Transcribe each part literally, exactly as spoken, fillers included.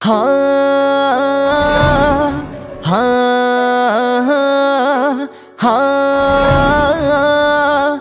हाँ हाँ हाँ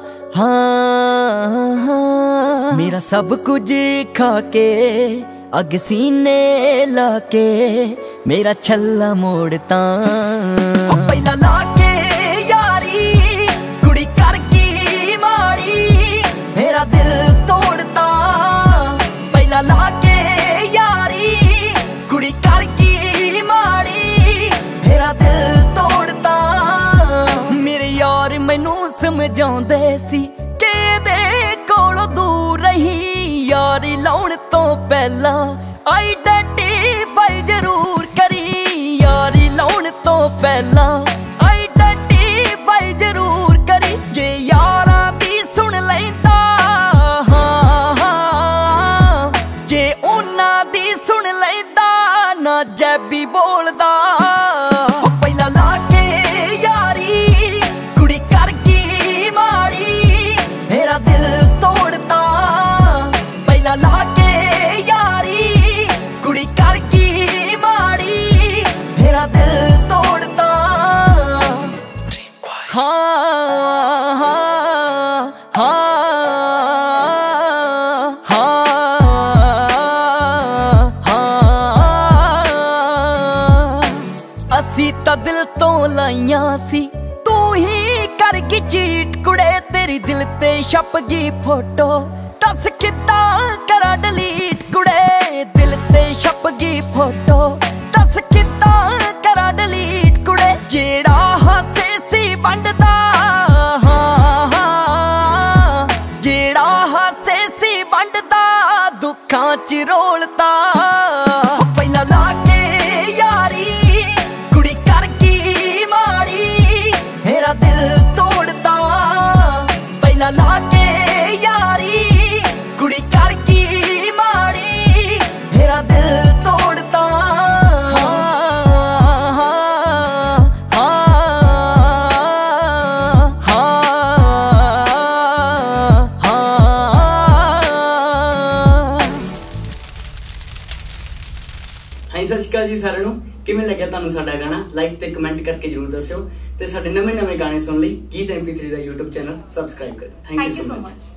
हाँ मेरा सब कुछ खा के अग सीने लाके मेरा छल्ला मोड़ता पहला लाके यारी कुड़ी करके माड़ी मेरा दिल तोड़ता पहला लाके यारी कुड़ी करके माड़ी मेरा दिल तोड़ता मेरे यार मैनू समझाउंदे सी कि दे कोलों दूर रही यारी लाउण तो पहला आइडेंटिफाई जरूर करी यारी लाउण तो पहला आइडेंटिफाई जरूर करी जे यारा दी सुन लैंदा जे उन्हां दी सुन लैंदा ना जैबी बोलदा पहला लाके यारी कुड़ी करके माड़ी मेरा दिल तोड़ता पहला लाके यारी कुड़ी करके माड़ी मेरा दिल तोड़ता हाँ हाँ हाँ असी तां दिल तो लाइया सी तू ही करके चीट कुड़े तेरी दिल ते छप गई फोटो दस किद्दां करा डिलीट कुड़े दिल ते छप गई फोटो दस किद्दां करा डिलीट कुड़े जेड़ा हासे सी वंडदा जेड़ा हासे सी वंडदा दुखां च रोलदा पहला लाके यारी कुड़ी करके माड़ी मेरा दिल तोड़दा पहला लाके यारी कुड़ी करके माड़ी मेरा दिल तोड़ता हाँ हाँ हाँ हाँ हाँ हाई सत श्री अकाल जी सारिਆਂ ਨੂੰ ਕਿਵੇਂ ਲੱਗਿਆ ਤੁਹਾਨੂੰ ਸਾਡਾ ਗਾਣਾ ਲਾਈਕ ਤੇ ਕਮੈਂਟ ਕਰਕੇ ਜਰੂਰ ਦੱਸਿਓ ਤੇ ਸਾਡੇ ਨਵੇਂ ਨਵੇਂ ਗਾਣੇ ਸੁਣਨ ਲਈ ਗੀਤ ਐਮ ਪੀ ਥ੍ਰੀ ਦਾ YouTube ਚੈਨਲ ਸਬਸਕ੍ਰਾਈਬ ਕਰੋ ਥੈਂਕ ਯੂ ਸੋ ਮਚ।